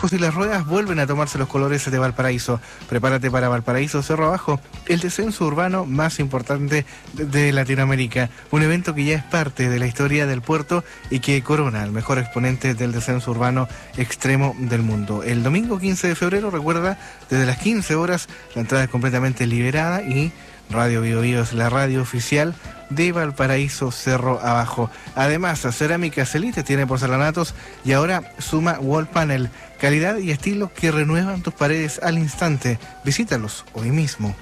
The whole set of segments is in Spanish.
pues si las ruedas vuelven a tomarse los colores de Valparaíso. Prepárate para Valparaíso Cerro Abajo, el descenso urbano más importante de Latinoamérica. Un evento que ya es parte de la historia del puerto y que corona al mejor exponente del descenso urbano extremo del mundo. El domingo 15 de febrero, recuerda, desde las 15 horas, la entrada es completamente liberada y Radio Bio Bio es la radio oficial de Valparaíso Cerro Abajo. Además, Cerámicas Elite tiene porcelanatos y ahora suma Wall Panel, calidad y estilo que renuevan tus paredes al instante. Visítalos hoy mismo.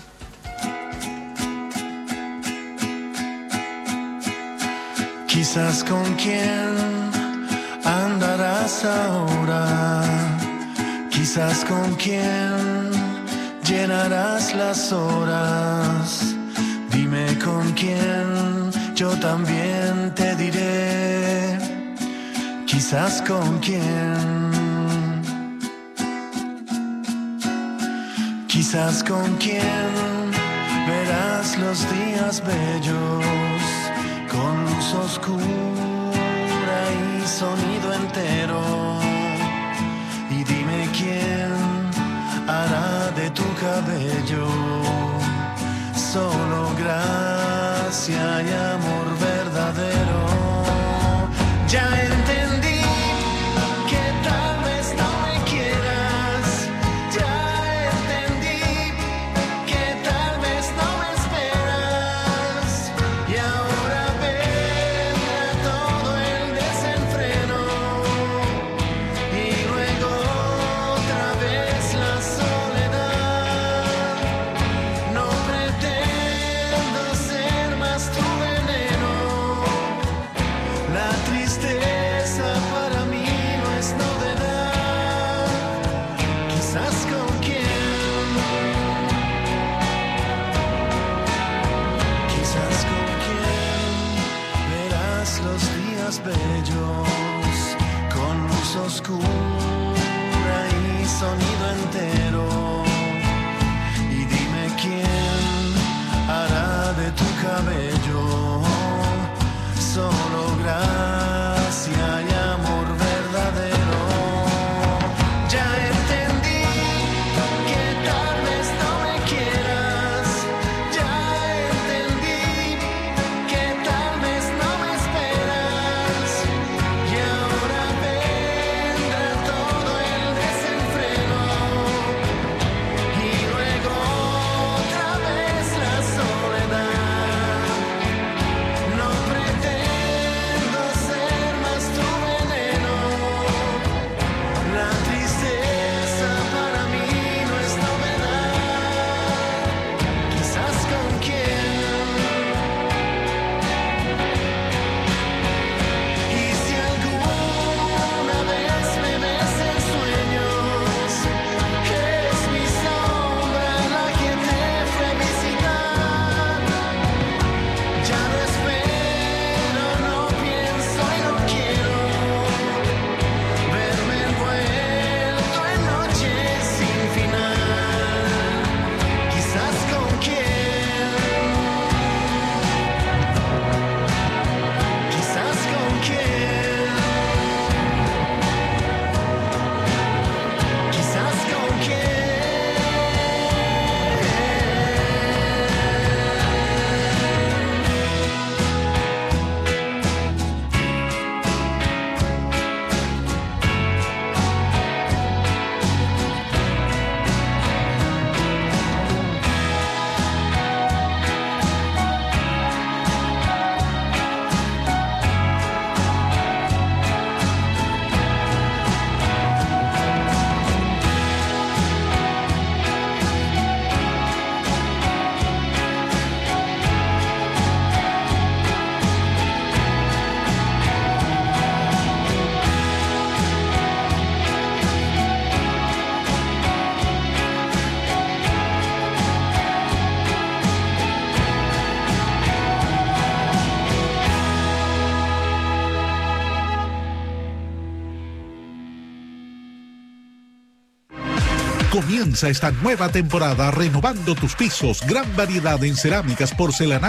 Quizás con quién andarás ahora, quizás con quién llenarás las horas. Dime con quién, yo también te diré, quizás con quién. Quizás con quién verás los días bellos, con luz oscura y sonido entero. Y dime quién hará de tu cabello solo gracia y amor verdadero. Ya entendí que tal vez no me quieras, ya entendí que tal vez no me esperas, y ahora vendrá todo el desenfreno y luego otra vez la soledad. No pretendo ser más tu veneno, la tristeza para mí no es novedad. Quizás con quién, quizás con quién verás los días bellos, con luz oscura y sonido entero. Y dime quién hará de tu cabello solo gracia y amor verdadero. Ya entendí que tal vez no me quieras, ya entendí que tal vez no me esperas, y ahora vendrá todo el desenfreno y luego otra vez la soledad. No pretendo ser más tu veneno, la tristeza para mí no es novedad. Quizás con quién, y si alguna vez me ves en sueños, que es mi sombra la que te fue a visitar, ya no espero, no pienso y no quiero verme envuelto en noches sin final. Quizás con quién, quizás con quién, quizás con quién. Comienza esta nueva temporada renovando tus pisos, gran variedad en cerámicas, porcelanato